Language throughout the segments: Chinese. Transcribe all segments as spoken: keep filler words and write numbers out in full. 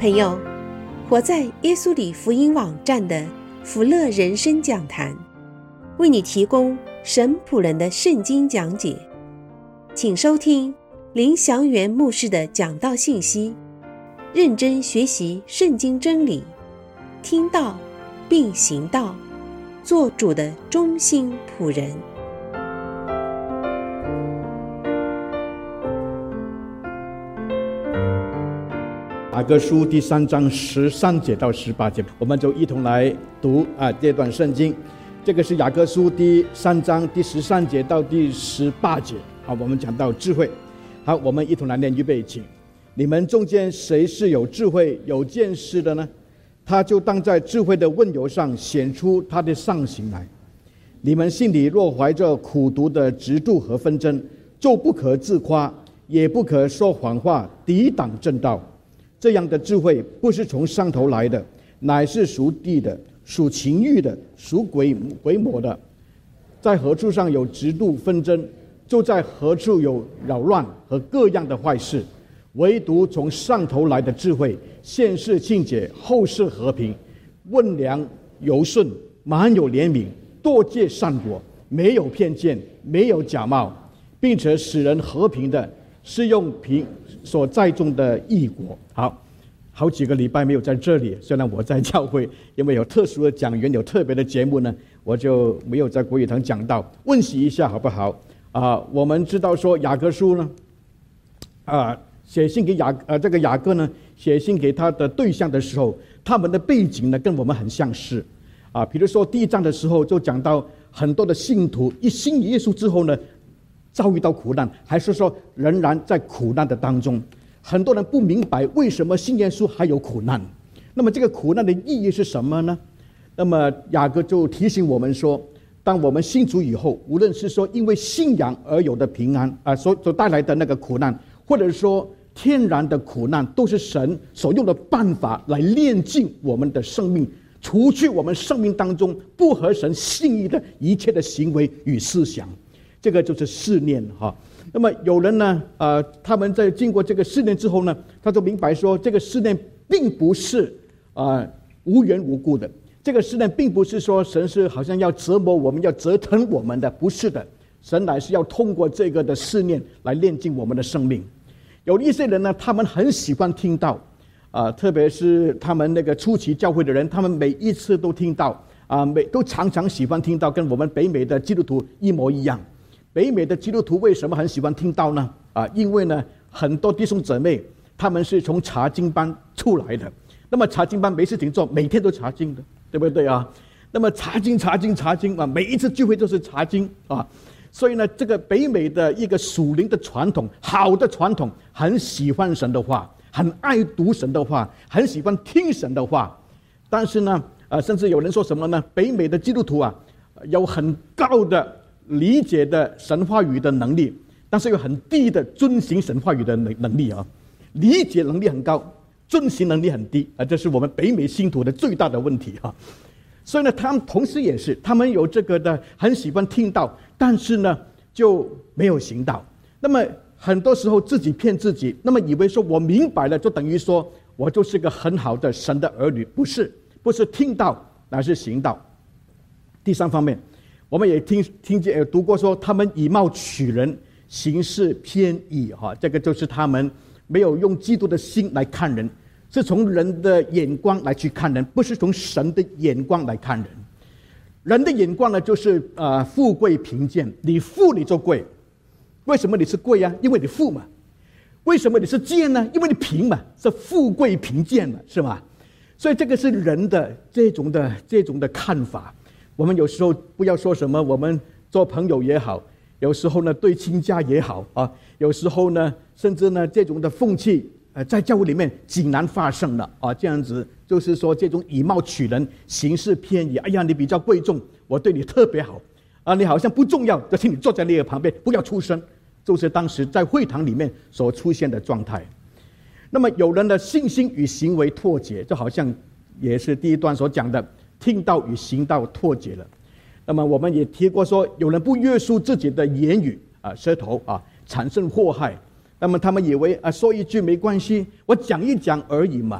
朋友，活在耶稣里福音网站的福乐人生讲坛，为你提供神仆人的圣经讲解，请收听林祥元牧师的讲道信息，认真学习圣经真理，听道并行道，做主的忠心仆人。 雅各书第三章十三节到十八节，我们就一同来读啊这段圣经。这个是雅各书第三章第十三节到第十八节。好，我们讲到智慧。好，我们一同来念，预备起。你们中间谁是有智慧有见识的呢？他就当在智慧的问由上显出他的上行来。你们心里若怀着苦毒的嫉妒和纷争，就不可自夸，也不可说谎话，抵挡正道。这样的智慧不是从上头来的，乃是属地的，属情欲的，属鬼鬼魔的。在何处上有嫉妒纷争，就在何处有扰乱和各样的坏事。唯独从上头来的智慧，先是清洁，后是和平，温良柔顺，满有怜悯，多结善果，没有偏见，没有假冒，并且使人和平的，是用凭所栽种的义果。好，好几个礼拜没有在这里，虽然我在教会，因为有特殊的讲员，有特别的节目呢，我就没有在国语堂讲到。温习一下好不好？啊、呃，我们知道说雅各书呢，啊、呃，写信给雅呃这个雅各呢，写信给他的对象的时候，他们的背景呢跟我们很相似啊。比如说第一章的时候就讲到很多的信徒一信耶稣之后呢，遭遇到苦难，还是说仍然在苦难的当中。很多人不明白为什么信耶稣还有苦难，那么这个苦难的意义是什么呢？那么雅各就提醒我们说，当我们信主以后，无论是说因为信仰而有的平安啊，所所带来的那个苦难，或者说天然的苦难，都是神所用的办法来炼净我们的生命，除去我们生命当中不合神心意的一切的行为与思想。这个就是试炼哈。那么有人呢，呃，他们在经过这个试炼之后呢，他就明白说，这个试炼并不是呃无缘无故的，这个试炼并不是说神是好像要折磨我们、要折腾我们的，不是的，神乃是要通过这个的试炼来炼净我们的生命。有一些人呢，他们很喜欢听道，啊、呃，特别是他们那个初期教会的人，他们每一次都听道，啊、呃，每都常常喜欢听道，跟我们北美的基督徒一模一样。北美的基督徒为什么很喜欢听道呢？啊，因为呢，很多弟兄姊妹他们是从查经班出来的，那么查经班没事情做，每天都查经的，对不对啊？那么查经查经查经啊，每一次聚会都是查经啊，所以呢，这个北美的一个属灵的传统，好的传统，很喜欢神的话，很爱读神的话，很喜欢听神的话。但是呢，呃，甚至有人说什么呢？北美的基督徒啊，有很高的理解的神话语的能力，但是有很低的遵行神话语的能能力啊，理解能力很高，遵行能力很低啊，这是我们北美信徒的最大的问题啊。所以呢，他们同时也是，他们有这个的很喜欢听道，但是呢就没有行道。那么很多时候自己骗自己，那么以为说我明白了，就等于说我就是个很好的神的儿女，不是，不是听道，乃是行道。第三方面，我们也听听见也读过说，他们以貌取人，行事偏倚哈，这个就是他们没有用基督的心来看人，是从人的眼光来去看人，不是从神的眼光来看人。人的眼光呢，就是呃富贵贫贱，你富你就贵，为什么你是贵啊？因为你富嘛。为什么你是贱呢？因为你贫嘛，是富贵贫贱嘛，是吗？所以这个是人的这种的这种的看法。我们有时候不要说什么，我们做朋友也好，有时候呢对亲家也好啊，有时候呢甚至呢这种的风气，呃，在教会里面竟然发生了啊，这样子就是说这种以貌取人，行事偏倚。哎呀，你比较贵重，我对你特别好啊，你好像不重要，就请你坐在那个旁边，不要出声，就是当时在会堂里面所出现的状态。那么有人的信心与行为脱节，就好像也是第一段所讲的。听道与行道脱节了。那么我们也提过说，有人不约束自己的言语啊，舌头啊，产生祸害。那么他们以为啊，说一句没关系，我讲一讲而已嘛。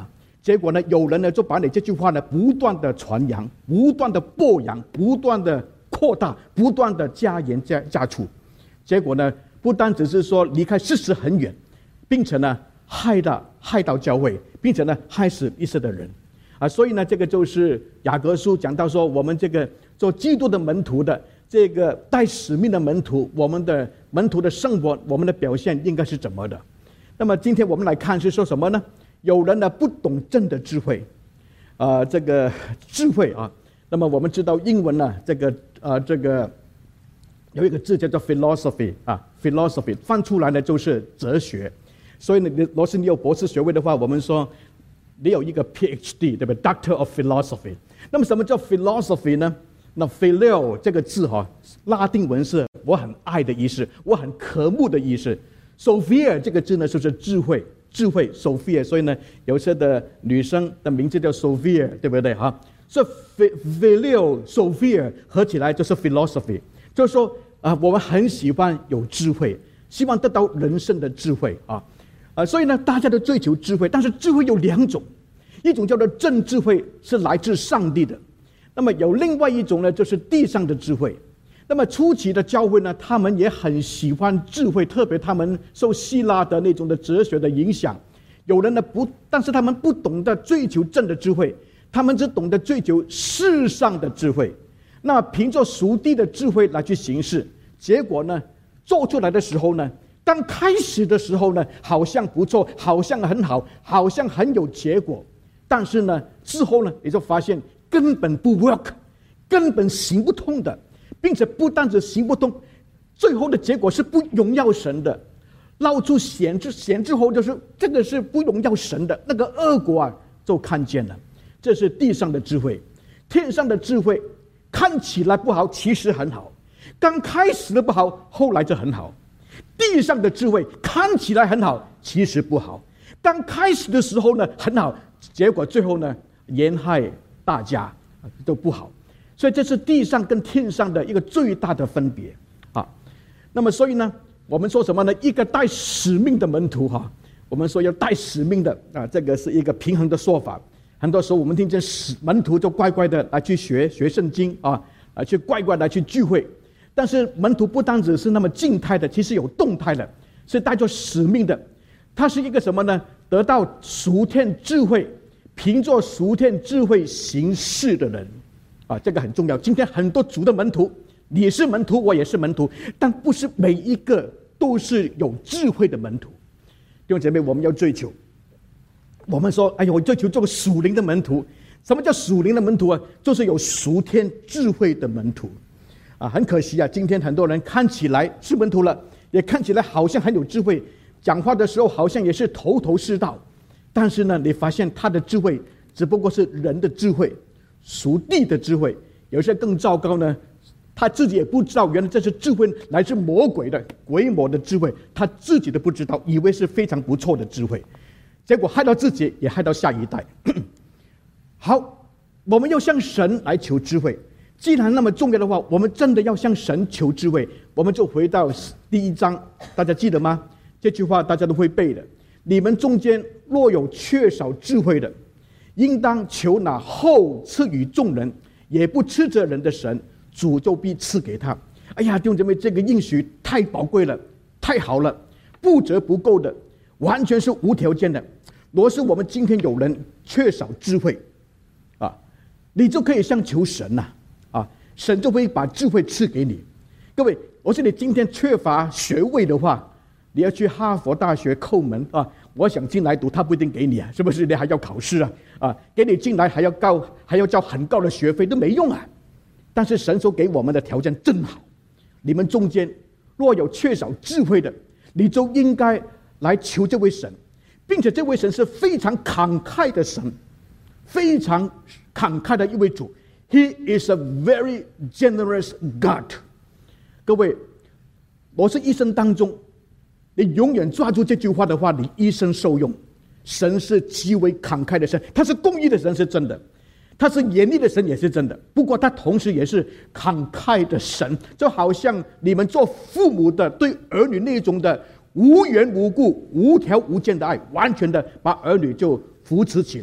结果呢，有人呢就把你这句话呢不断的传扬，不断的播扬，不断的扩大，不断的加盐加加醋。结果呢，不单只是说离开事实很远，并且呢害到害到教会，并且呢害死一些的人啊。所以呢，这个就是雅各书讲到说，我们这个做基督的门徒的，这个带使命的门徒，我们的门徒的生活，我们的表现应该是怎么的？那么今天我们来看是说什么呢？有人呢不懂真的智慧，呃，这个智慧啊。那么我们知道英文呢，这个呃这个有一个字叫做 philosophy 啊 ，philosophy 翻出来呢就是哲学。所以呢，如果是你有博士学位的话，我们说你有一个 P H D， 对不对 ？Doctor of Philosophy。那么什么叫 philosophy 呢？那 phileo 这个字哈、哦，拉丁文是我很爱的意思，我很渴慕的意思。Sophia 这个字呢，就是智慧。智慧 Sophia， 所以呢，有些的女生的名字叫 Sophia， 对不对哈？所以 Phileo Sophia 合起来就是 philosophy， 就是说啊、呃，我们很喜欢有智慧，希望得到人生的智慧啊啊、呃，所以呢，大家都追求智慧，但是智慧有两种，一种叫做真智慧，是来自上帝的；那么有另外一种呢，就是地上的智慧。那么初期的教会呢，他们也很喜欢智慧，特别他们受希腊的那种的哲学的影响。有人呢不，但是他们不懂得追求真的智慧，他们只懂得追求世上的智慧。那凭着属地的智慧来去行事，结果呢，做出来的时候呢，刚开始的时候呢，好像不错，好像很好，好像很有结果，但是呢，之后呢，你就发现根本不 work， 根本行不通的。并且不单止行不通，最后的结果是不荣耀神的。捞出险之险之后，就是这个是不荣耀神的，那个恶果啊，就看见了。这是地上的智慧，天上的智慧看起来不好，其实很好。刚开始的不好，后来就很好。地上的智慧看起来很好，其实不好。刚开始的时候呢很好，结果最后呢延害大家，都不好。所以这是地上跟天上的一个最大的分别啊。那么所以呢，我们说什么呢？一个带使命的门徒哈，我们说要带使命的啊，这个是一个平衡的说法。很多时候我们听见使门徒就乖乖的来去学学圣经啊，啊去乖乖的去聚会。但是门徒不单只是那么静态的，其实有动态的，是带着使命的。他是一个什么呢？得到属天智慧，凭着属天智慧行事的人。啊，这个很重要。今天很多主的门徒，你是门徒，我也是门徒，但不是每一个都是有智慧的门徒。弟兄姐妹，我们要追求。我们说，哎呀，我追求做个属灵的门徒。什么叫属灵的门徒啊？就是有属天智慧的门徒。啊，很可惜啊，今天很多人看起来是门徒了，也看起来好像很有智慧，讲话的时候好像也是头头是道，但是呢，你发现他的智慧只不过是人的智慧。属地的智慧，有些更糟糕呢，他自己也不知道，原来这是智慧来自魔鬼的鬼魔的智慧，他自己都不知道，以为是非常不错的智慧，结果害到自己，也害到下一代。好，我们要向神来求智慧。既然那么重要的话，我们真的要向神求智慧。我们就回到第一章，大家记得吗？这句话大家都会背的。你们中间若有缺少智慧的，应当求那后赐予众人，也不斥责人的神，主就必赐给他。哎呀，弟兄姐妹，这个应许太宝贵了，太好了，不折不扣的，完全是无条件的。若是我们今天有人缺少智慧啊，你就可以向求神呐、啊，啊，神就会把智慧赐给你。各位，我说你今天缺乏学位的话，你要去哈佛大学叩门啊，我想进来读，他不一定给你啊，是不是？你还要考试啊，啊，给你进来还要高，还要交很高的学费，都没用啊。但是神所给我们的条件真好，你们中间若有缺少智慧的，你就应该来求这位神，并且这位神是非常慷慨的神，非常慷慨的一位主。He is a very generous God。各位，我是一生当中，你永远抓住这句话的话，你一生受用。神是极为慷慨的神，他是公义的神，是真的；他是严厉的神，也是真的。不过他同时也是慷慨的神，就好像你们做父母的对儿女那种的无缘无故、无条无间的爱，完全的把儿女就扶持起来。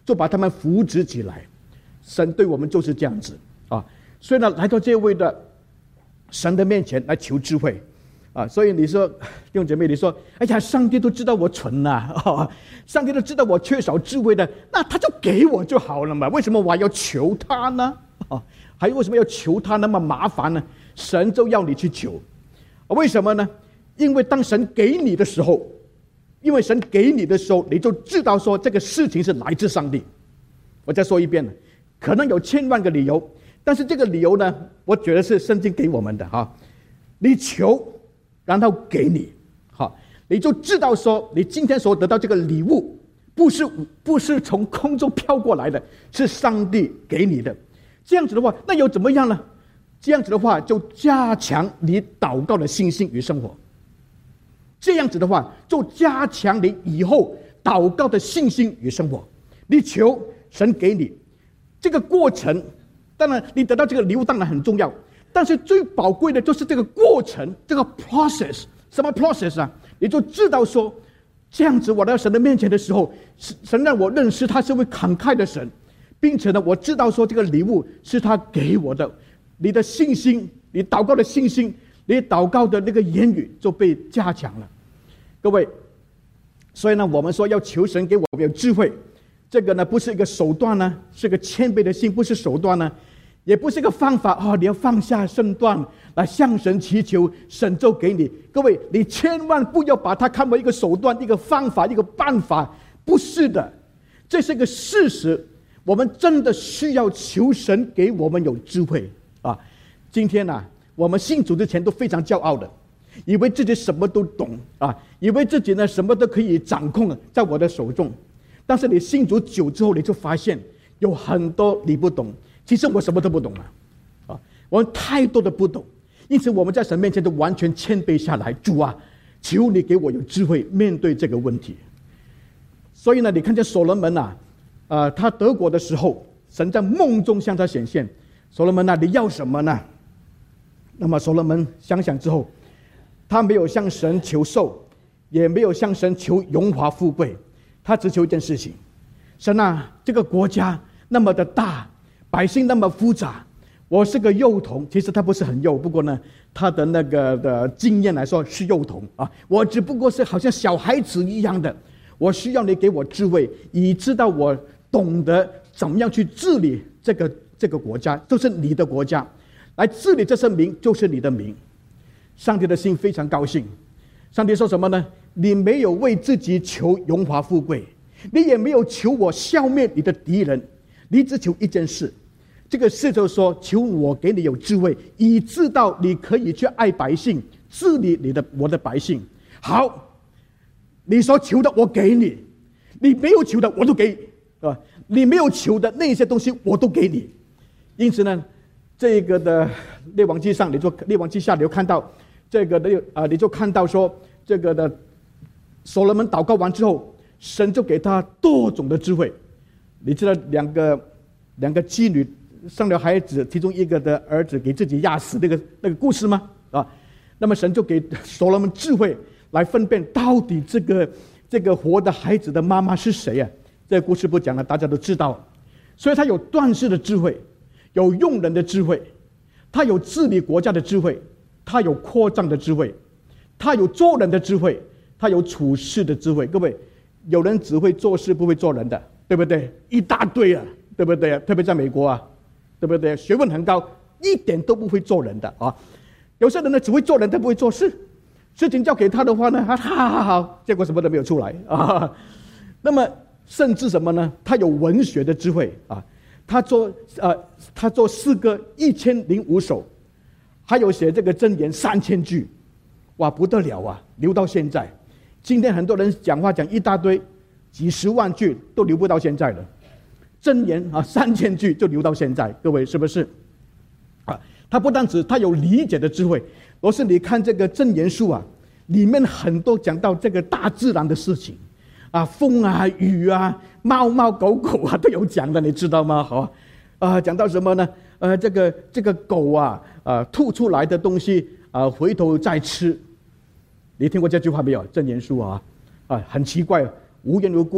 就把他们扶植起来。神对我们就是这样子啊，所以呢，来到这位的神的面前来求智慧啊。所以你说弟兄姐妹，你说哎呀，上帝都知道我蠢呐、啊，上帝都知道我缺少智慧的，那他就给我就好了嘛，为什么我还要求他呢？啊，还为什么要求他那么麻烦呢？神就要你去求，为什么呢？因为当神给你的时候，因为神给你的时候，你就知道说这个事情是来自上帝。我再说一遍，可能有千万个理由，但是这个理由呢，我觉得是圣经给我们的哈。你求，然后给你，好，你就知道说，你今天所得到这个礼物，不是不是从空中飘过来的，是上帝给你的。这样子的话，那又怎么样呢？这样子的话，就加强你祷告的信心与生活。这样子的话，就加强你以后祷告的信心与生活。你求神给你这个过程，当然你得到这个礼物当然很重要，但是最宝贵的就是这个过程，这个 process。 什么 process 啊？你就知道说，这样子我到神的面前的时候，神让我认识他是位慷慨的神，并且呢，我知道说这个礼物是他给我的。你的信心，你祷告的信心，你祷告的那个言语就被加强了。各位，所以呢，我们说要求神给我们有智慧，这个呢不是一个手段呢，是个谦卑的心，不是手段呢，也不是一个方法哦，你要放下身段来向神祈求，神就给你。各位，你千万不要把它看为一个手段、一个方法、一个办法，不是的，这是一个事实。我们真的需要求神给我们有智慧啊！今天啊，我们信主之前都非常骄傲的，以为自己什么都懂啊，以为自己呢什么都可以掌控在我的手中。但是你信主久之后，你就发现有很多你不懂。其实我什么都不懂啊，啊，我们太多的不懂。因此我们在神面前都完全谦卑下来，主啊，求你给我有智慧面对这个问题。所以呢，你看见所罗门啊，呃，他得国的时候，神在梦中向他显现，所罗门啊，你要什么呢？那么所罗门想想之后，他没有向神求寿，也没有向神求荣华富贵，他只求一件事情：神啊，这个国家那么的大，百姓那么复杂，我是个幼童，其实他不是很幼，不过呢，他的那个的经验来说是幼童啊，我只不过是好像小孩子一样的，我需要你给我智慧，以知道我懂得怎么样去治理这个这个国家，就是你的国家，来治理这些民，就是你的民。上帝的心非常高兴。上帝说什么呢？你没有为自己求荣华富贵，你也没有求我消灭你的敌人，你只求一件事。这个事就是说，求我给你有智慧，以知道你可以去爱百姓，治理你的我的百姓。好，你所求的我给你，你没有求的我都给你，啊，你没有求的那些东西我都给你。因此呢，这个的列王记上，你就列王记下，你就看到这个的啊、呃，你就看到说这个的所罗门祷告完之后，神就给他多种的智慧。你知道两个两个妓女生了孩子，其中一个的儿子给自己压死那个那个故事吗？啊，那么神就给所罗门智慧来分辨到底这个这个活的孩子的妈妈是谁啊？这个故事不讲了，大家都知道。所以他有断事的智慧，有用人的智慧，他有治理国家的智慧，他有扩张的智慧，他有做人的智慧，他有处事的智慧。各位，有人只会做事不会做人的，对不对？一大堆啊，对不对？特别在美国啊，对不对？学问很高，一点都不会做人的啊。有些人呢只会做人，他不会做事。事情交给他的话呢，他哈哈好，结果什么都没有出来啊。那么甚至什么呢？他有文学的智慧啊，他做呃，他做诗歌一千零五首，还有写这个箴言三千句，哇，不得了啊！留到现在，今天很多人讲话讲一大堆，几十万句都留不到现在了。箴言啊，三千句就留到现在，各位是不是？啊，他不单止他有理解的智慧，若是你看这个箴言书啊，里面很多讲到这个大自然的事情。啊，风啊，雨啊，猫猫狗狗啊，都有讲的，你知道吗？好，啊，讲到什么呢？呃，这个这个狗啊，啊，吐出来的东西啊，回头再吃。你听过这句话没有？箴言书啊，啊，很奇怪，无缘无故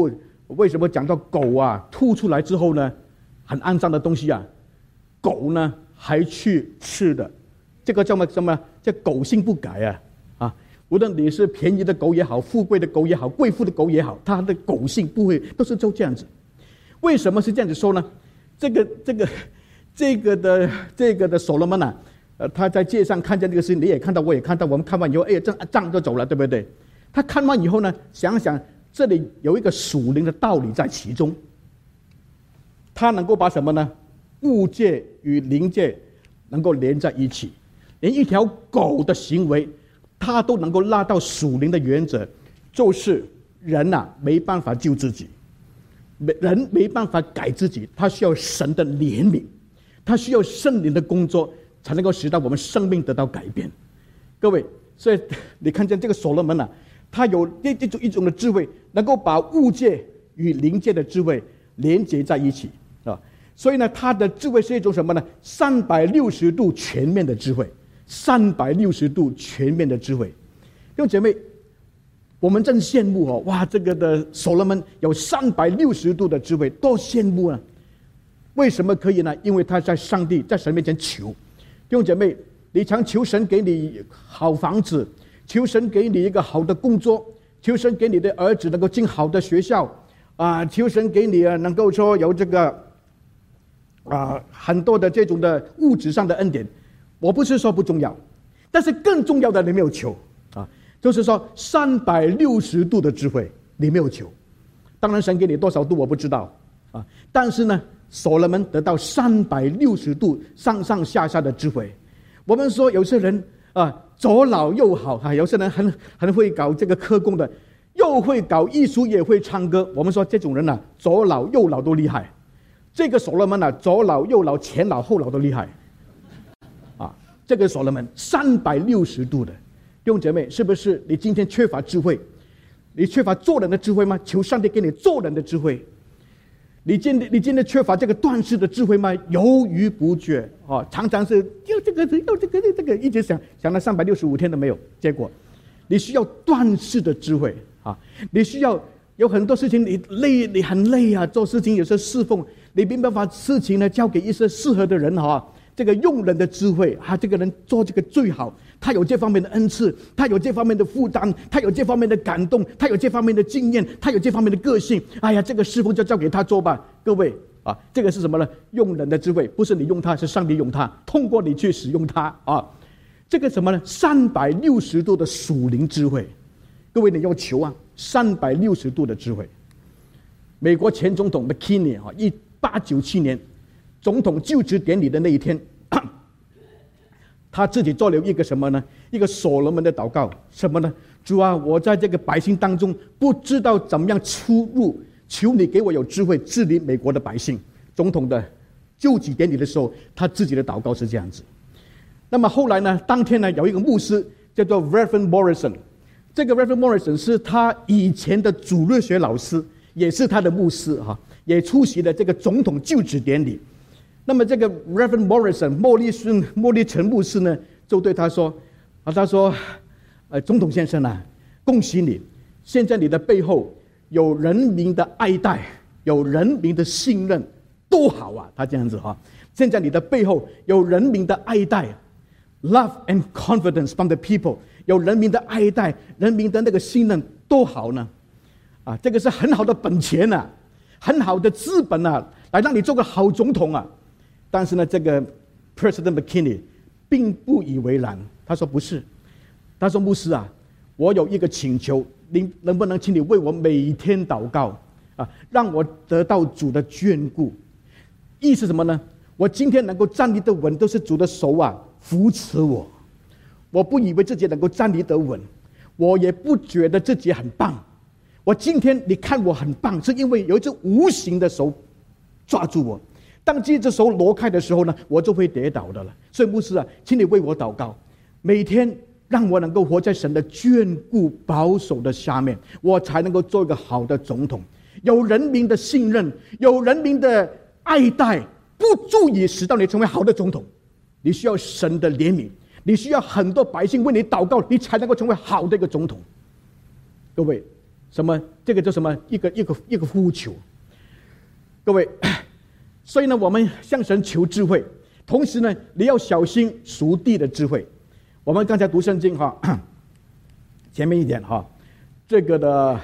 为什么讲到狗啊吐出来之后呢，很肮脏的东西啊，狗呢还去吃的，这个叫什么什么叫狗性不改啊啊！无论你是便宜的狗也好，富贵的狗也好，贵妇的狗也好，它的狗性不会都是就这样子。为什么是这样子说呢？这个这个这个的这个的所罗门啊，呃，他在街上看见这个事情，你也看到，我也看到，我们看完以后，哎，这仗就走了，对不对？他看完以后呢，想想这里有一个属灵的道理在其中，他能够把什么呢？物界与灵界能够连在一起，连一条狗的行为，他都能够拉到属灵的原则，就是人啊没办法救自己，人没办法改自己，他需要神的怜悯，他需要圣灵的工作，才能够使到我们生命得到改变。各位，所以你看见这个所罗门啊，他有这这种一种的智慧，能够把物界与灵界的智慧连接在一起啊。所以呢，他的智慧是一种什么呢？三百六十度全面的智慧，三百六十度全面的智慧。弟兄姐妹，我们真羡慕哦！哇，这个的所罗门有三百六十度的智慧，多羡慕啊！为什么可以呢？因为他在上帝在神面前求。弟兄姐妹，你常求神给你好房子，求神给你一个好的工作，求神给你的儿子能够进好的学校啊，求神给你能够说有这个啊很多的这种的物质上的恩典。我不是说不重要，但是更重要的你没有求啊，就是说三百六十度的智慧你没有求。当然神给你多少度我不知道啊，但是呢，所罗门得到三百六十度上上下下的智慧。我们说有些人啊，左脑右好啊，有些人很很会搞这个科工的，又会搞艺术也会唱歌。我们说这种人啊，左脑右脑都厉害。这个所罗门啊，左脑右脑前脑后脑都厉害啊。这个所罗门三百六十度的。弟兄姐妹，是不是你今天缺乏智慧？你缺乏做人的智慧吗？求上帝给你做人的智慧。你今天你今天缺乏这个断事的智慧吗？犹豫不决啊，常常是要这个要这个这个，一直想想了三百六十五天都没有结果。你需要断事的智慧啊！你需要有很多事情你累，你很累啊，做事情有时候侍奉，你没办法事情呢交给一些适合的人哈。这个用人的智慧啊，这个人做这个最好，他有这方面的恩赐，他有这方面的负担，他有这方面的感动，他有这方面的经验，他有这方面的个性。哎呀，这个侍奉就交给他做吧。各位啊，这个是什么呢？用人的智慧，不是你用他，是上帝用他，通过你去使用他啊。这个什么呢？三百六十度的属灵智慧，各位你要求啊，三百六十度的智慧。美国前总统 McKinley 啊，一八九七年总统就职典礼的那一天，他自己做了一个什么呢？一个所罗门的祷告，什么呢？主啊，我在这个百姓当中不知道怎么样出入，求你给我有智慧治理美国的百姓。总统的就职典礼的时候，他自己的祷告是这样子。那么后来呢，当天呢，有一个牧师叫做 Reverend Morrison， 这个 Reverend Morrison 是他以前的主日学老师，也是他的牧师哈，也出席了这个总统就职典礼。那么这个 Reverend Morrison 莫利逊莫利陈牧师呢，就对他说啊，他说，呃，总统先生啊，恭喜你，现在你的背后有人民的爱戴，有人民的信任，多好啊！他这样子哈，现在你的背后有人民的爱戴 ，love and confidence from the people， 有人民的爱戴，人民的那个信任，多好呢！啊，这个是很好的本钱啊，很好的资本啊，来让你做个好总统啊。但是呢，这个 President McKinley 并不以为然。他说不是，他说牧师啊，我有一个请求，您能不能请你为我每天祷告啊，让我得到主的眷顾？意思什么呢？我今天能够站立得稳，都是主的手啊扶持我。我不以为自己能够站立得稳，我也不觉得自己很棒。我今天你看我很棒，是因为有一只无形的手抓住我。当这只手挪开的时候呢，我就会跌倒的了。所以牧师啊，请你为我祷告，每天让我能够活在神的眷顾保守的下面，我才能够做一个好的总统。有人民的信任，有人民的爱戴，不足以使到你成为好的总统。你需要神的怜悯，你需要很多百姓为你祷告，你才能够成为好的一个总统。各位， 什么？这个叫什么？一个一个一个呼求。各位，所以呢，我们向神求智慧，同时呢，你要小心属地的智慧。我们刚才读圣经哈，前面一点哈，这个的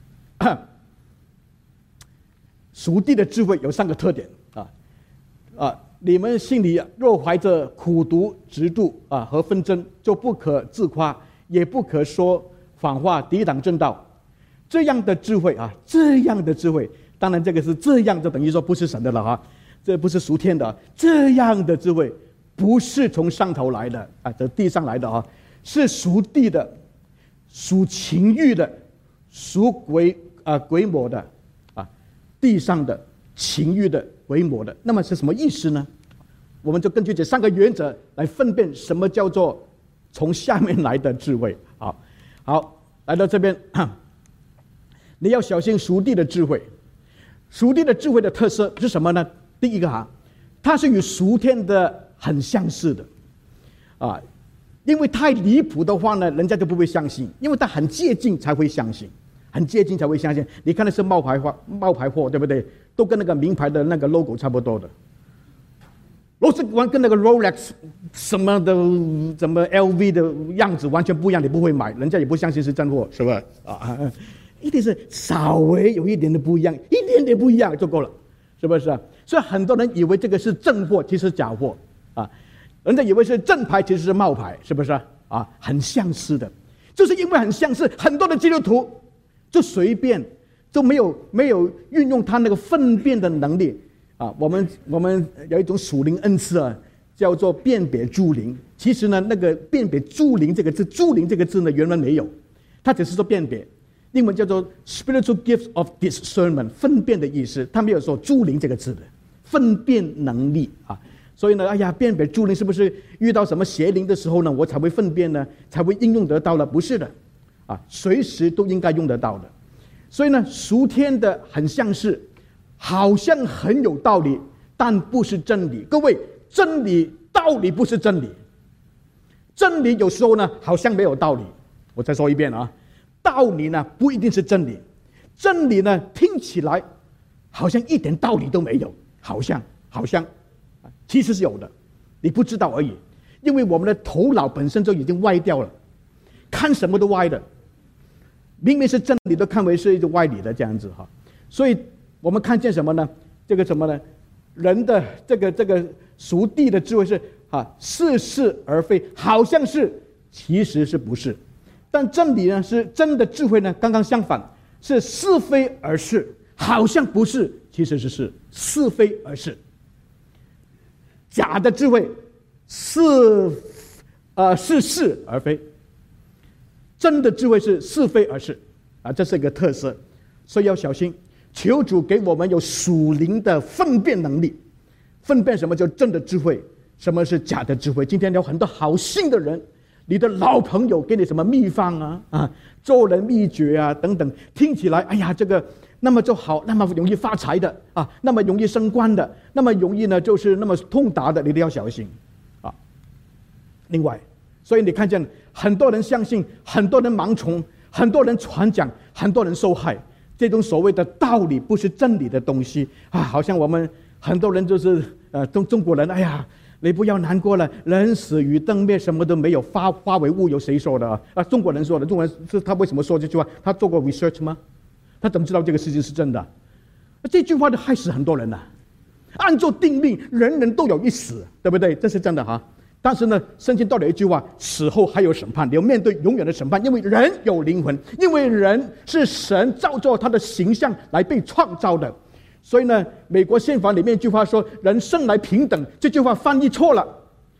属地的智慧有三个特点啊啊，你们心里若怀着苦毒、嫉妒啊和纷争，就不可自夸，也不可说谎话，抵挡正道。这样的智慧啊，这样的智慧，当然这个是这样，就等于说不是神的了哈，这不是属天的。这样的智慧不是从上头来的啊，这地上来的啊，是属地的，属情欲的，属鬼啊鬼魔的啊，地上的情欲的鬼魔的。那么是什么意思呢？我们就根据这三个原则来分辨什么叫做从下面来的智慧。好，好，来到这边。你要小心属地的智慧。属地的智慧的特色是什么呢？第一个哈，它是与属天的很相似的，啊，因为太离谱的话呢，人家就不会相信，因为它很接近才会相信，很接近才会相信。你看的是冒牌货，冒牌货对不对？都跟那个名牌的那个 logo 差不多的，如果是完跟那个 Rolex 什么的，什么 L V 的样子完全不一样，你不会买，人家也不相信是真货，是吧？啊。一定是稍微有一点的不一样，一点点不一样就够了，是不是啊？所以很多人以为这个是正货，其实是假货啊。人家以为是正牌，其实是冒牌，是不是啊？啊，很相似的，就是因为很相似，很多的基督徒就随便就没有没有运用他那个分辨的能力啊。我们我们有一种属灵恩赐啊，叫做辨别诸灵。其实呢，那个辨别诸灵这个字，诸灵这个字呢，原文没有，它只是说辨别。英文叫做 spiritual gifts of discernment， 分辨的意思，他没有说诸灵这个字的分辨能力啊。所以呢，哎呀，辨别诸灵是不是遇到什么邪灵的时候呢，我才会分辨呢，才会应用得到了？不是的，啊，随时都应该用得到的。所以呢，属天的很像是，好像很有道理，但不是真理。各位，真理道理不是真理，真理有时候呢好像没有道理。我再说一遍啊。道理呢不一定是真理，真理呢听起来好像一点道理都没有，好像好像，其实是有的，你不知道而已。因为我们的头脑本身就已经歪掉了，看什么都歪的，明明是真理都看为是一种歪理的这样子哈。所以我们看见什么呢？这个什么呢？人的这个这个属地的智慧是啊，似是而非，好像是，其实是不是？但真理呢是真的智慧呢，刚刚相反，是是非而是，好像不是，其实是是是非而是。假的智慧是呃是是而非，真的智慧是是非而是啊，这是一个特色，所以要小心。求主给我们有属灵的分辨能力，分辨什么叫真的智慧，什么是假的智慧。今天有很多好信的人。你的老朋友给你什么秘方啊啊，做人秘诀啊等等，听起来哎呀这个那么就好，那么容易发财的啊，那么容易升官的，那么容易呢就是那么通达的，你都要小心啊。另外，所以你看见很多人相信，很多人盲从，很多人传讲，很多人受害，这种所谓的道理不是真理的东西啊，好像我们很多人就是呃中中国人，哎呀。你不要难过了，人死与灯灭，什么都没有，化化为乌有，谁说的啊？啊，中国人说的。中国人是他为什么说这句话？他做过 research 吗？他怎么知道这个事情是真的？这句话就害死很多人了。按照定命，人人都有一死，对不对？这是真的哈。但是呢，圣经到了一句话：死后还有审判，你要面对永远的审判，因为人有灵魂，因为人是神照着他的形象来被创造的。所以呢，美国宪法里面一句话说“人生来平等”，这句话翻译错了。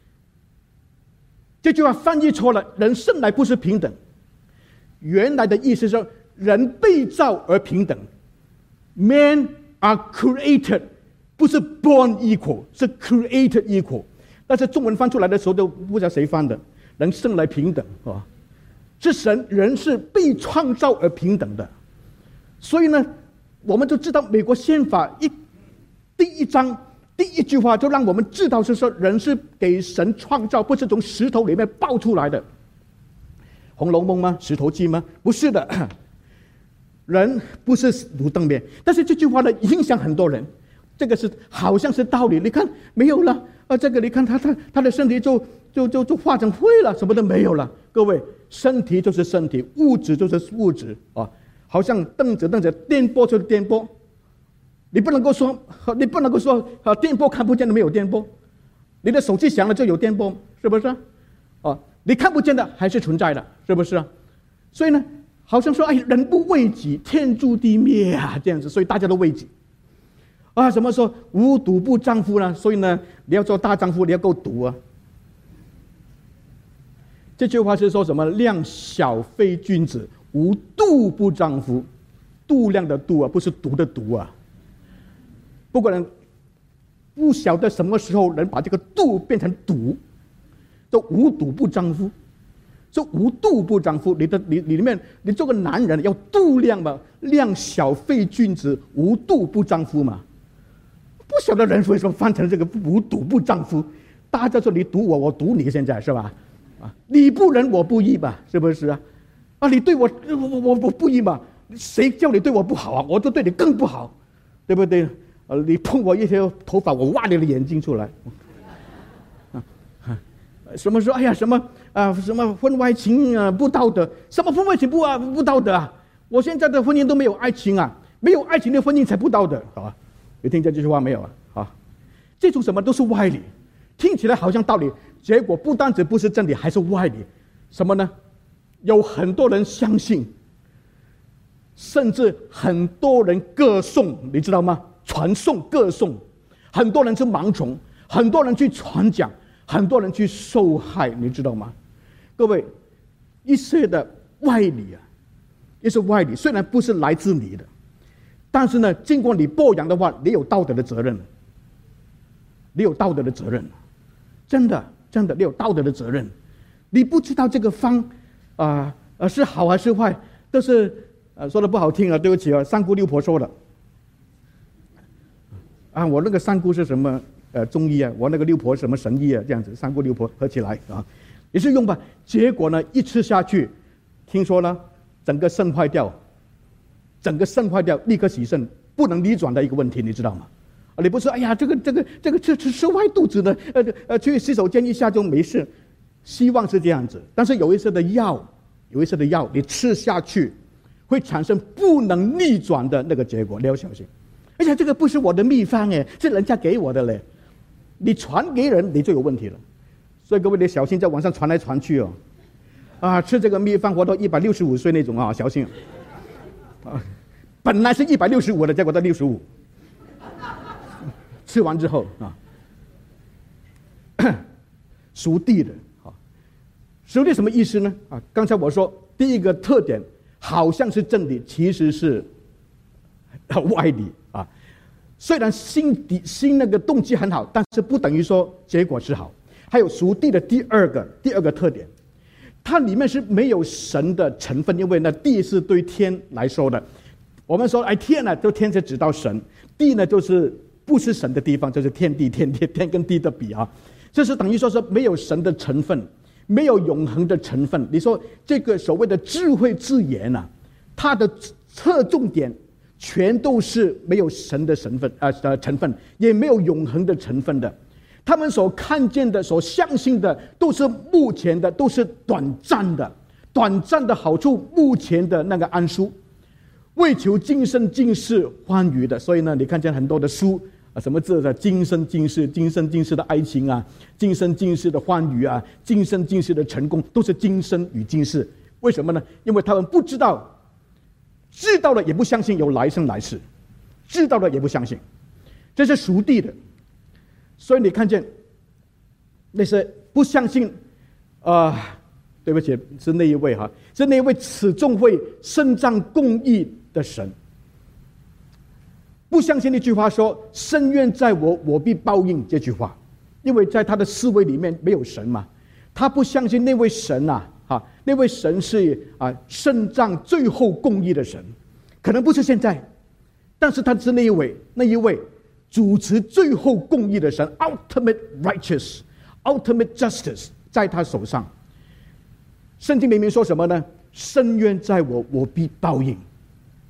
这句话翻译错了，人生来不是平等。原来的意思是说，人被造而平等 ，Men are created， 不是 born equal， 是 created equal。但是中文翻出来的时候都不知道谁翻的，人生来平等啊，是神人是被创造而平等的。所以呢。我们就知道美国宪法一第一章第一句话就让我们知道是说人是给神创造，不是从石头里面爆出来的。红楼梦吗？石头记吗？不是的。 人不是如灯灭，但是这句话呢影响很多人，这个是好像是道理。你看没有了啊，这个你看他他他的身体就就就就化成灰了，什么都没有了。各位，身体就是身体，物质就是物质啊，好像凳子凳子，电波就是电波。你不能够说，你不能够说啊，电波看不见的没有电波，你的手机响了就有电波，是不是啊？啊，你看不见的还是存在的，是不是啊？所以呢，好像说，哎，人不为己，天诛地灭啊，这样子，所以大家都为己。啊，什么说无毒不丈夫呢？所以呢，你要做大丈夫，你要够毒啊。这句话是说什么？量小非君子，无度不丈夫。度量的度啊，不是毒的毒啊。不过人不晓得什么时候人把这个度变成毒，都无毒不丈夫。这无度不丈夫，你的你你里面，你做个男人要度量嘛，量小非君子，无度不丈夫嘛。不晓得人为什么翻成这个无毒不丈夫？大家说你毒我，我毒你，现在是吧？啊，你不仁我不义吧，是不是啊？啊，你对我我我我不义嘛？谁叫你对我不好啊？我就对你更不好，对不对？呃，你碰我一条头发，我挖你的眼睛出来。啊啊，什么说？哎呀，什么啊？什么婚外情啊？不道德？什么婚外情不啊？不道德啊？我现在的婚姻都没有爱情啊，没有爱情的婚姻才不道德啊！你听见这句话没有啊？啊，这种什么都是歪理，听起来好像道理，结果不单止不是真理，还是歪理。什么呢？有很多人相信，甚至很多人歌颂，你知道吗？传颂歌颂，很多人去盲从，很多人去传讲，很多人去受害，你知道吗？各位，一些的歪理啊，一些歪理，虽然不是来自你的，但是呢，经过你播扬的话，你有道德的责任，你有道德的责任，真的，真的，你有道德的责任。你不知道这个方啊、呃、是好还是坏，都是呃说的不好听啊，对不起啊，三姑六婆说的。啊，我那个三姑是什么呃中医啊，我那个六婆什么神医啊，这样子，三姑六婆合起来啊，也是用吧。结果呢，一吃下去，听说呢，整个肾坏掉，整个肾坏掉，立刻洗肾，不能逆转的一个问题，你知道吗？啊，你不是哎呀，这个这个这个吃吃吃坏肚子的，呃呃，去洗手间一下就没事，希望是这样子。但是有一些的药，有一些的药，你吃下去，会产生不能逆转的那个结果，你要小心。而且这个不是我的秘方哎，是人家给我的嘞，你传给人，你就有问题了。所以各位你小心，在网上传来传去哦，啊，吃这个秘方活到一百六十五岁那种啊，小心啊！本来是一百六十五的，结果到六十五，吃完之后啊，属地的啊，属地什么意思呢？啊，刚才我说第一个特点好像是真理，其实是歪理啊。虽然心底心那个动机很好，但是不等于说结果是好。还有属地的第二个第二个特点，它里面是没有神的成分，因为呢地是对天来说的。我们说哎天呢，就天是指到神，地呢就是不是神的地方，就是天地天地天跟地的比啊，这是等于说是没有神的成分，没有永恒的成分。你说这个所谓的智慧之言啊，它的侧重点全都是没有神的成分啊、呃、成分，也没有永恒的成分的。他们所看见的、所相信的，都是目前的，都是短暂的，短暂的好处，目前的那个安舒，为求今生今世欢愉的。所以呢，你看见很多的书啊，什么字的今生今世、今生今世的爱情啊，今生今世的欢愉啊，今生今世的成功，都是今生与今世。为什么呢？因为他们不知道。知道了也不相信有来生来世，知道了也不相信，这是属地的。所以你看见那些不相信，啊、呃，对不起，是那一位哈，是那一位始终会伸张公义的神。不相信那句话说“深渊在我，我必报应”这句话，因为在他的思维里面没有神嘛，他不相信那位神啊。啊，那位神是啊，伸张最后公义的神，可能不是现在，但是他是那一位，那一位主持最后公义的神 ，ultimate righteous, ultimate justice 在他手上。圣经里面说什么呢？深渊在我，我必报应。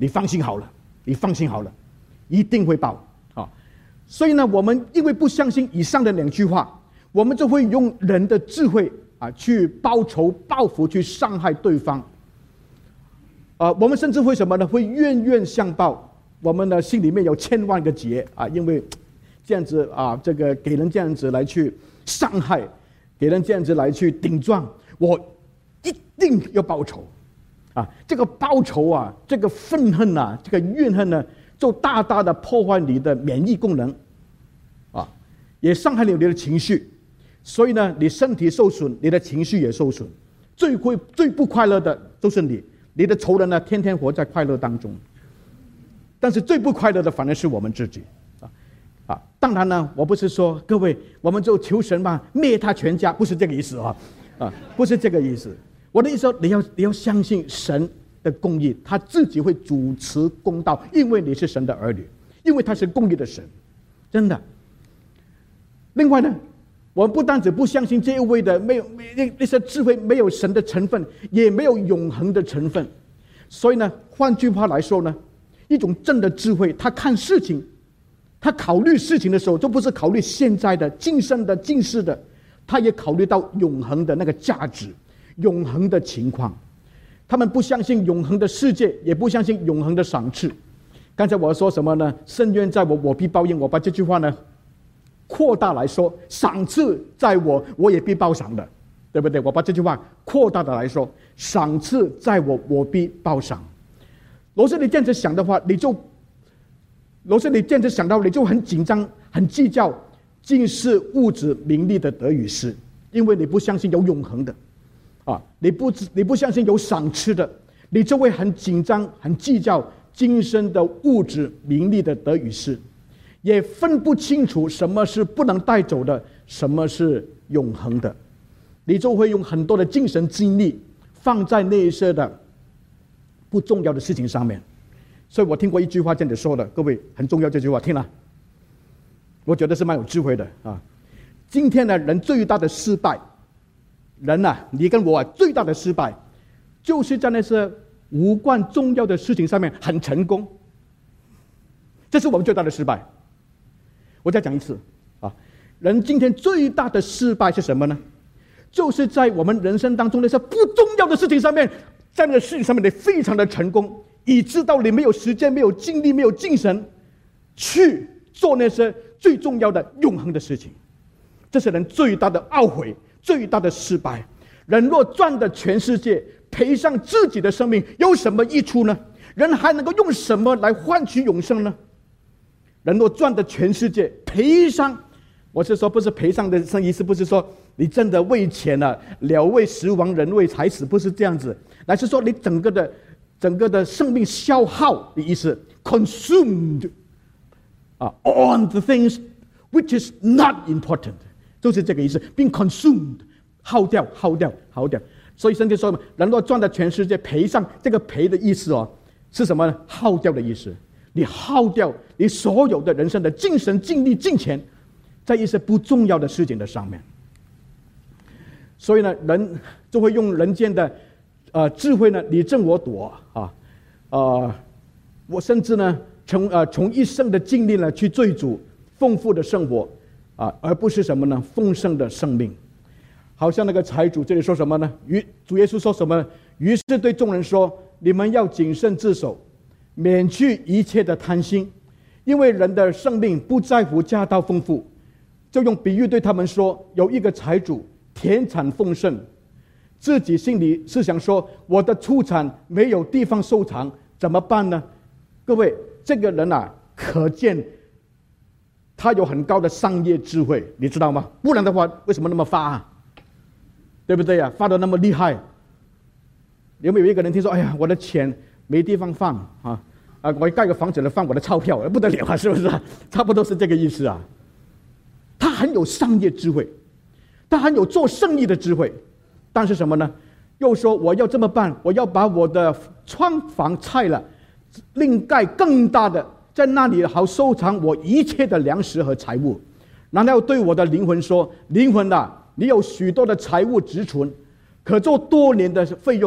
你放心好了，你放心好了，一定会报啊！所以呢，我们因为不相信以上的两句话，我们就会用人的智慧啊去报仇、报复、去伤害对方。啊，我们甚至会什么呢？会冤冤相报。我们呢心里面有千万个结啊，因为这样子啊，这个给人这样子来去伤害，给人这样子来去顶撞，我一定要报仇啊！这个报仇啊，这个愤恨啊，这个怨恨呢，就大大的破坏你的免疫功能啊，也伤害了你的情绪。所以呢，你身体受损，你的情绪也受损。最会最不快乐的都是你，你的仇人呢，天天活在快乐当中。但是最不快乐的反而是我们自己，啊啊！当然呢，我不是说各位我们就求神吧灭他全家，不是这个意思啊，啊，不是这个意思。我的意思说，你要你要相信神的公义，他自己会主持公道，因为你是神的儿女，因为他是公义的神，真的。另外呢，我们不单止不相信这一位的没有那那些智慧没有神的成分，也没有永恒的成分，所以呢，换句话来说呢。一种正的智慧，他看事情，他考虑事情的时候，就不是考虑现在的、今生的、今世的，他也考虑到永恒的那个价值、永恒的情况。他们不相信永恒的世界，也不相信永恒的赏赐。刚才我说什么呢？深渊在我，我必报应。我把这句话呢扩大来说，赏赐在我，我也必报赏的，对不对？我把这句话扩大的来说，赏赐在我，我必报赏。如果你这样子想的话，你就，如果你这样子想到，你就很紧张、很计较尽是物质名利的得与失，因为你不相信有永恒的，啊，你不你不相信有赏赐的，你就会很紧张、很计较今生的物质名利的得与失，也分不清楚什么是不能带走的，什么是永恒的，你就会用很多的精神精力放在那些的不重要的事情上面。所以我听过一句话这样子说的，各位很重要，这句话听了我觉得是蛮有智慧的啊。今天的人最大的失败，人啊，你跟我啊，最大的失败就是在那些无关重要的事情上面很成功，这是我们最大的失败。我再讲一次啊，人今天最大的失败是什么呢？就是在我们人生当中那些不重要的事情上面，在那个事情上面你非常的成功，以致到你没有时间、没有精力、没有精神去做那些最重要的永恒的事情。这是人最大的懊悔，最大的失败。人若赚得全世界，赔上自己的生命，有什么益处呢？人还能够用什么来换取永生呢？人若赚得全世界，赔上，我是说不是赔上的意思，不是说你真的为钱啊，了为食亡，人为财死，不是这样子，乃是说你整个的整个的生命消耗的意思 ，consumed 啊 on the things which is not important， 就是这个意思，并 consumed 耗掉耗掉耗掉。所以圣经说，人若赚了全世界，赔上，这个赔的意思哦，是什么呢？耗掉的意思。你耗掉你所有的人生的精神、精力、金钱，在一些不重要的事情的上面。所以呢，人就会用人间的呃智慧呢，你争我夺啊，呃，我甚至呢，从呃从一生的精力呢去追逐丰富的生活啊，而不是什么呢？丰盛的生命。好像那个财主这里说什么呢？于主耶稣说什么呢？于是对众人说：“你们要谨慎自守，免去一切的贪心，因为人的生命不在乎家道丰富。”就用比喻对他们说：有一个财主田产丰盛，自己心里是想说：我的出产没有地方收藏，怎么办呢？各位，这个人啊，可见他有很高的商业智慧，你知道吗？不然的话，为什么那么发啊？对不对呀、啊？发得那么厉害，有没有一个人听说？哎呀，我的钱没地方放啊！啊，我盖个房子来放我的钞票，不得了啊！是不是、啊？差不多是这个意思啊。他很有商业智慧，他很有做生意的智慧，但是什么呢？又说我要这么办，我要把我的窗房拆了，另盖更大的，在那里好收藏我一切的粮食和财物。然后对我的灵魂说：灵魂啊，你有许多的财物直存，可做多年的费用，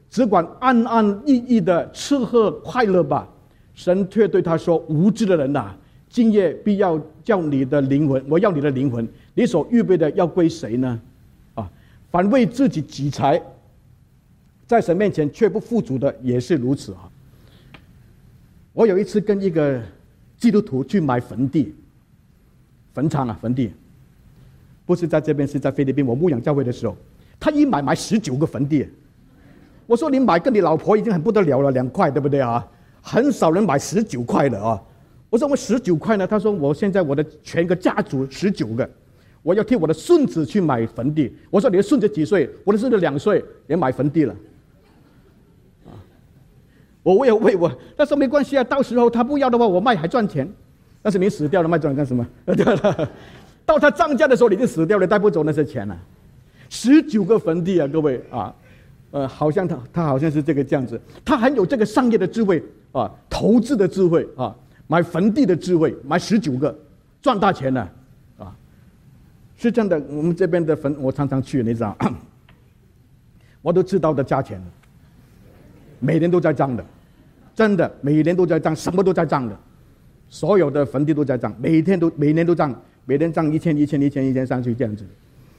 只管安安逸逸的吃喝快乐吧。神却对他说：无知的人呐、啊，今夜必要叫你的灵魂，我要你的灵魂，你所预备的要归谁呢？啊，凡为自己积财，在神面前却不富足的，也是如此啊。我有一次跟一个基督徒去买坟地，坟场啊，坟地，不是在这边，是在菲律宾。我牧养教会的时候，他一买买十九个坟地。我说你买跟你老婆已经很不得了了，两块对不对啊？很少人买十九块的啊。我说我十九块呢？他说我现在我的全个家族十九个，我要替我的孙子去买坟地。我说你的孙子几岁？我的孙子两岁，也买坟地了。啊，我为了为我，他说没关系啊，到时候他不要的话，我卖还赚钱。但是你死掉了，卖赚干什么？对了，到他涨价的时候，你就死掉了，带不走那些钱了、啊。十九个坟地啊，各位啊，呃，好像他他好像是这个这样子，他很有这个商业的智慧啊，投资的智慧啊，买坟地的智慧，买十九个，赚大钱了啊！是真的，我们这边的坟我常常去，你知道，我都知道的价钱，每年都在涨的，真的，每年都在涨，什么都在涨的。所有的坟地都在涨，每天都每年都涨，每年涨一千一千一千一千上去这样子。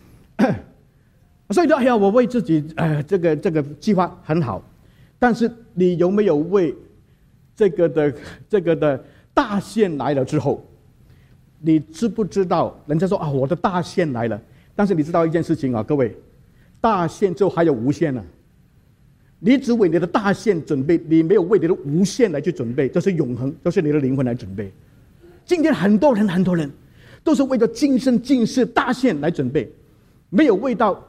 所以说，哎呀，我为自己，呃，这个这个计划很好，但是你有没有为这个的这个的大限来了之后，你知不知道？人家说啊，我的大限来了，但是你知道一件事情啊，各位，大限之后还有无限呢、啊。你只为你的大限准备，你没有为你的无限来去准备，这是永恒，这是你的灵魂来准备。今天很多人很多人都是为了今生今世大限来准备，没有为到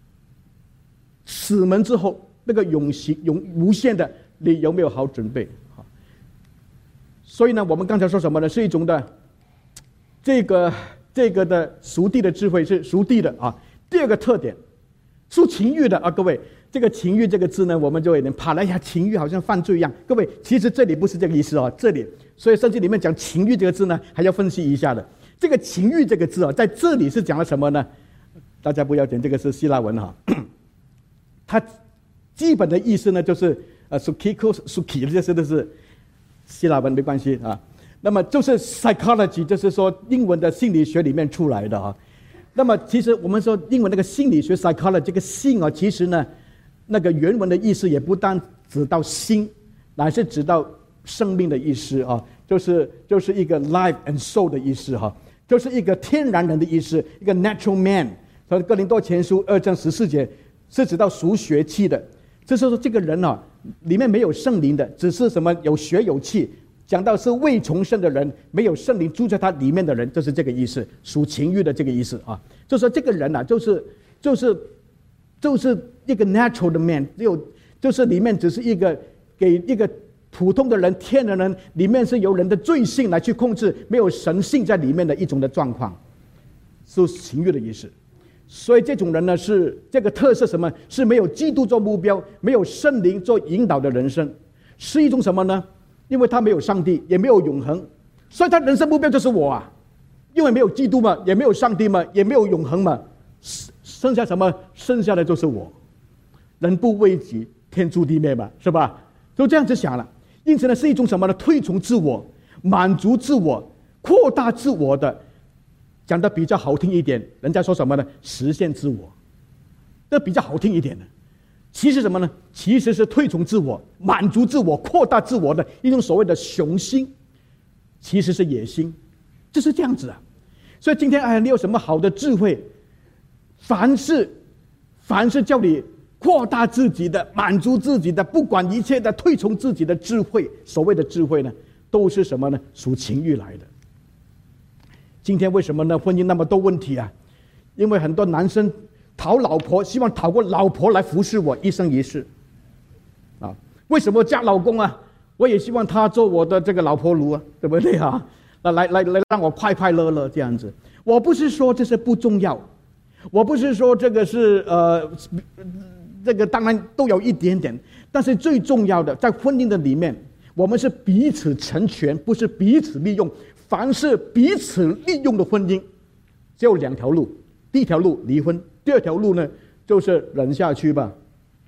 死门之后那个永恒永无限的，你有没有好准备？所以呢，我们刚才说什么呢？是一种的这个这个的属地的智慧，是属地的啊。第二个特点，属情欲的啊，各位。这个情欲这个字呢，我们就有点怕了。哎呀，情欲好像犯罪一样。各位，其实这里不是这个意思哦，这里，所以圣经里面讲情欲这个字呢，还要分析一下的。这个情欲这个字啊，在这里是讲了什么呢？大家不要紧，这个是希腊文哈。它基本的意思呢，就是呃 ，sukiko suki， 这些都是希腊文，没关系啊。那么就是 psychology， 就是说英文的心理学里面出来的啊。那么其实我们说英文那个心理学 psychology 这个性啊，其实呢。那个原文的意思也不单指到心，乃是指到生命的意思啊，就是就是一个 life and soul 的意思哈、啊，就是一个天然人的意思，一个 natural man。和哥林多前书二章十四节是指到属血气的，就是说这个人啊，里面没有圣灵的，只是什么有血有气。讲到是未重生的人，没有圣灵住在他里面的人，就是这个意思，属情欲的这个意思啊，就说这个人啊，就是就是。就是一个 natural 的 man， 只有就是里面只是一个给一个普通的人、天然人，里面是由人的罪性来去控制，没有神性在里面的一种的状况，是情欲的意思。所以这种人呢，是这个特色什么？是没有基督做目标，没有圣灵做引导的人生，是一种什么呢？因为他没有上帝，也没有永恒，所以他人生目标就是我啊，因为没有基督嘛，也没有上帝嘛，也没有永恒嘛。剩下什么？剩下的就是我。人不为己，天诛地灭嘛，是吧？就这样子想了。因此呢，是一种什么呢？推崇自我、满足自我、扩大自我的。讲的比较好听一点，人家说什么呢？实现自我，这比较好听一点的。其实什么呢？其实是推崇自我、满足自我、扩大自我的一种所谓的雄心，其实是野心，就是这样子啊。所以今天哎，你有什么好的智慧？凡是，凡是叫你扩大自己的、满足自己的、不管一切的、推崇自己的智慧，所谓的智慧呢，都是什么呢？属情欲来的。今天为什么呢？婚姻那么多问题啊？因为很多男生讨老婆，希望讨过老婆来服侍我一生一世。啊，为什么嫁老公啊？我也希望他做我的这个老婆奴啊，对不对啊？来来来来，让我快快乐乐这样子。我不是说这是不重要。我不是说这个是呃，这个当然都有一点点，但是最重要的，在婚姻的里面，我们是彼此成全，不是彼此利用。凡是彼此利用的婚姻，只有两条路：第一条路离婚，第二条路呢，就是忍下去吧。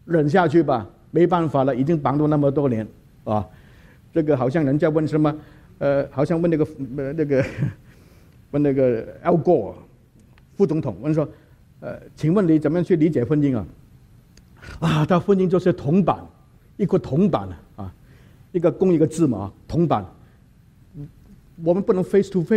忍下去吧，没办法了，已经绑了那么多年啊。这个好像人家问什么，呃，好像问那个呃那个问那个 Al Gore 副总统问说，呃，请问你怎么样去理解婚姻啊？啊，他婚姻就是铜板，一块铜板啊，一个弓一个字嘛，铜板。我们不能 face to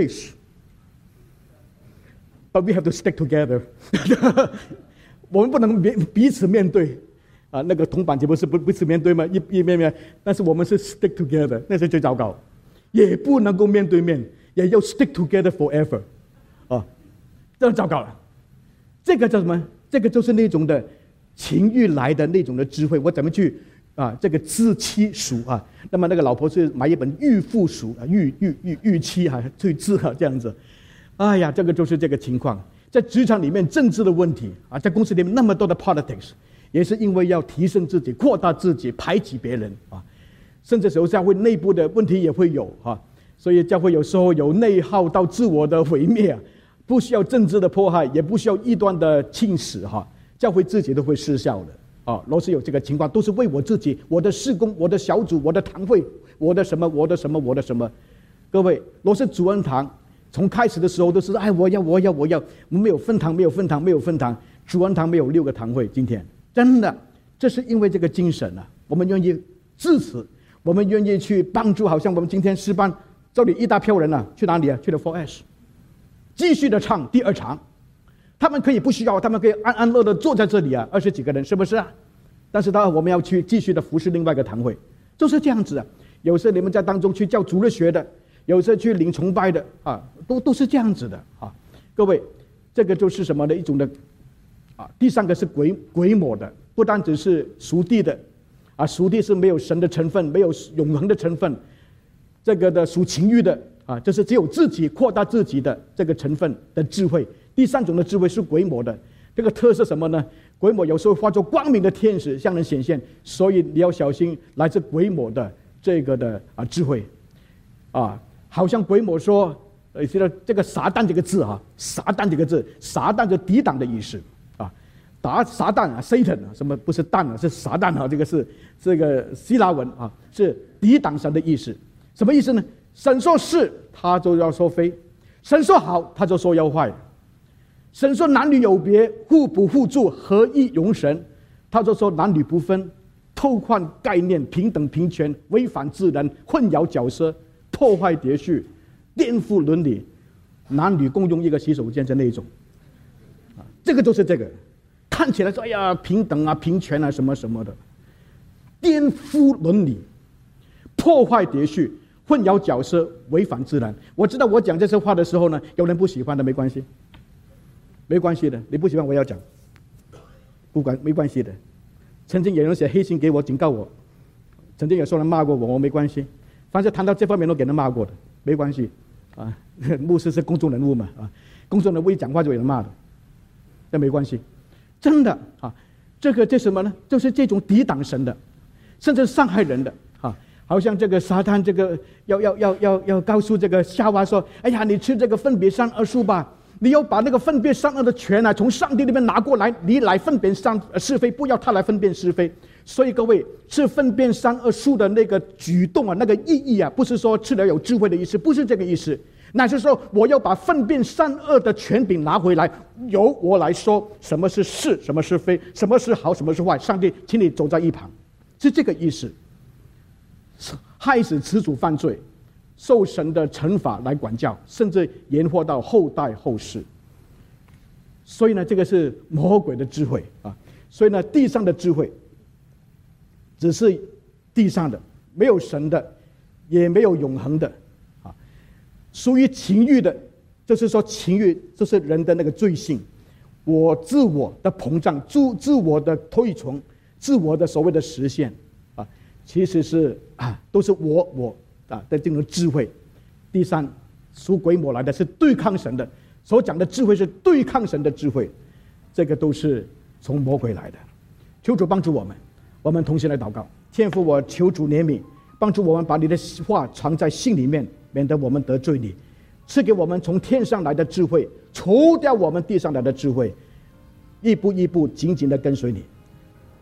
face。But we have to stick together 。我们不能彼此面对啊，那个铜板岂不是不彼此面对吗？一一面面，但是我们是 stick together， 那是最糟糕。也不能够面对面，也要 stick together forever， 啊，这糟糕了。这个叫什么？这个就是那种的情欲来的那种的智慧。我怎么去啊？这个知妻赎啊？那么那个老婆是买一本御妇赎啊，御御御御妻啊，去治啊这样子。哎呀，这个就是这个情况，在职场里面政治的问题啊，在公司里面那么多的 politics， 也是因为要提升自己、扩大自己、排挤别人啊，甚至有时候教会内部的问题也会有啊，所以教会有时候有内耗到自我的毁灭啊，不需要政治的迫害，也不需要异端的侵蚀哈，教会自己都会失效的啊。若是有这个情况，都是为我自己、我的事工、我的小组、我的堂会、我的什么、我的什么、我的什么。各位，若是主恩堂。从开始的时候都是哎，我要我要我要，我们没有分堂，没有分堂，没有分堂。主恩堂没有六个堂会，今天真的，这是因为这个精神啊，我们愿意支持，我们愿意去帮助。好像我们今天诗班这里一大票人啊，去哪里啊？去了 four S， 继续的唱第二场。他们可以不需要，他们可以安安乐乐坐在这里啊，二十几个人，是不是啊？但是当然我们要去继续的服侍另外一个堂会，就是这样子啊。有时你们在当中去教主日学的。有时去领崇拜的啊，都都是这样子的啊。各位，这个就是什么的一种的啊。第三个是鬼鬼魔的，不单只是属地的啊，属地是没有神的成分，没有永恒的成分。这个的属情欲的啊，就是只有自己扩大自己的这个成分的智慧。第三种的智慧是鬼魔的，这个特色什么呢？鬼魔有时候化作光明的天使向人显现，所以你要小心来自鬼魔的这个的啊智慧啊。好像鬼魔说，呃，这个这个撒旦这个字啊，撒旦这个字，撒旦就抵挡的意思啊，打撒旦啊 ，Satan 啊，什么不是蛋啊，是撒旦啊，这个是这个希腊文啊，是抵挡神的意思。什么意思呢？神说是，他就要说非；神说好，他就说要坏；神说男女有别，互补互助，合一容神，他就说男女不分，偷换概念，平等平权，违反自然，混淆角色。破坏秩序，颠覆伦理，男女共用一个洗手间的那种，啊，这个就是这个，看起来说哎呀平等啊、平权啊什么什么的，颠覆伦理，破坏秩序，混淆角色，违反自然。我知道我讲这些话的时候呢，有人不喜欢的，没关系，没关系的，你不喜欢我要讲，不管没关系的。曾经有人写黑信给我，警告我，曾经有说人骂过我，我没关系。凡是谈到这方面都给人骂过的，没关系，啊，牧师是公众人物嘛，啊，公众人物一讲话就有人骂的，那没关系，真的啊，这个这什么呢？就是这种抵挡神的，甚至伤害人的啊，好像这个撒旦这个要要要要要告诉这个夏娃说，哎呀，你吃这个分别善恶树吧，你要把那个分辨善恶的权啊，从上帝那边拿过来，你来分辨善是非，不要他来分辨是非。所以各位，是分辨善恶树的那个举动啊，那个意义啊，不是说吃了有智慧的意思，不是这个意思，乃是说我要把分辨善恶的权柄拿回来，由我来说什么是是，什么是非，什么是好，什么是坏。上帝，请你走在一旁，是这个意思。害死始祖犯罪，受神的惩罚来管教，甚至延祸到后代后世。所以呢，这个是魔鬼的智慧啊。所以呢，地上的智慧。只是地上的，没有神的，也没有永恒的，啊，属于情欲的，就是说情欲就是人的那个罪性，我自我的膨胀，自自我的推崇，自我的所谓的实现，啊，其实是啊，都是我我啊的这种智慧。第三，属鬼魔来的是对抗神的，所讲的智慧是对抗神的智慧，这个都是从魔鬼来的。求主帮助我们。我们同心来祷告，天父，我求主怜悯，帮助我们把你的话藏在心里面，免得我们得罪你。赐给我们从天上来的智慧，除掉我们地上来的智慧，一步一步紧紧的跟随你。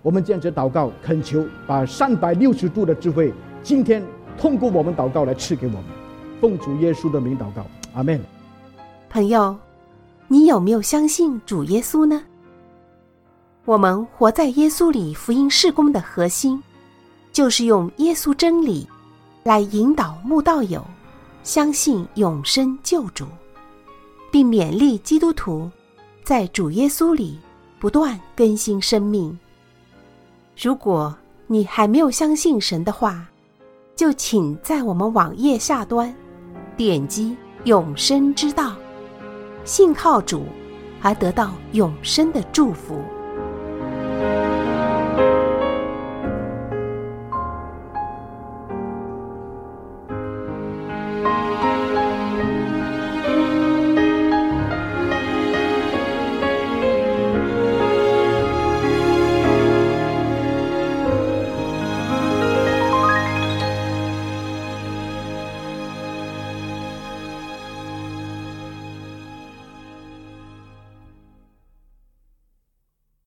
我们这样子祷告，恳求把三百六十度的智慧，今天通过我们祷告来赐给我们。奉主耶稣的名祷告，阿们。 朋友，你有没有相信主耶稣呢？我们活在耶稣里福音事工的核心，就是用耶稣真理来引导慕道友相信永生救主，并勉励基督徒在主耶稣里不断更新生命。如果你还没有相信神的话，就请在我们网页下端点击永生之道，信靠主而得到永生的祝福。